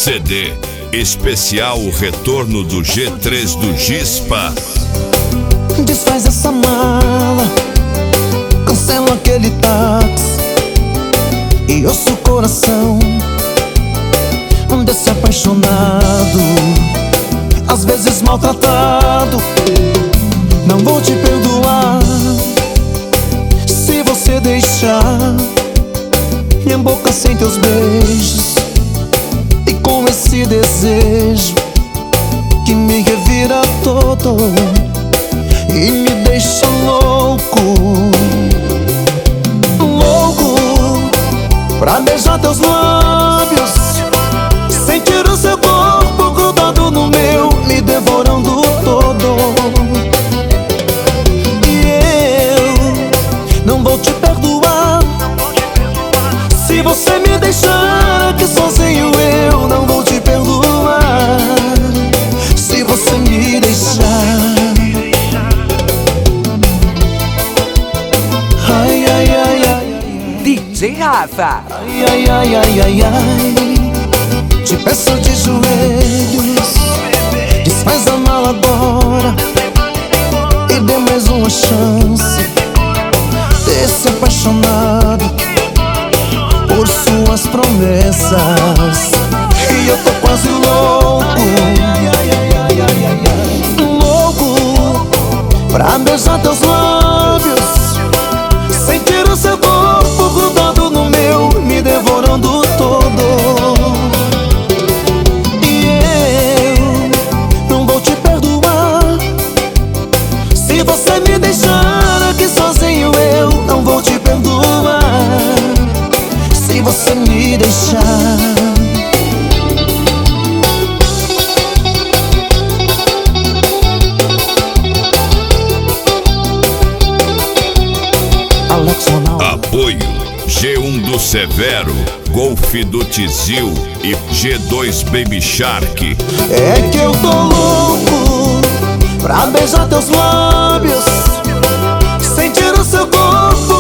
CD especial O Retorno do G3 do Gispa. Desfaz essa mala, cancela aquele táxi e ouça o coração desse apaixonado, às vezes maltratado. Não vou te perdoar se você deixar minha boca sem teus beijos, e com esse desejo que me revira todo e me deixa louco, louco pra beijar teus lábios, sentir o seu corpo grudado no meu, me devorando todo. E eu não vou te perdoar se você me deixar aqui sozinho. Eu não vou te perdoar se você me deixar. Ai, ai, ai, ai, DJ Rafa. ai, ai, ai, ai, ai, ai. Te peço de joelhos, desfaz a mala agora e dê mais uma chance desse apaixonado por suas promessas. E eu tô quase louco, louco pra beijar teus lábios, sentir o seu corpo grudado no meu, me devorando todo. E eu não vou te perdoar se você me deixar aqui sozinho. Eu não vou te perdoar se você me deixar. Apoio G1 do Severo, Golf do Tizil e G2 Baby Shark. É que eu tô louco pra beijar teus lábios, sentir o seu corpo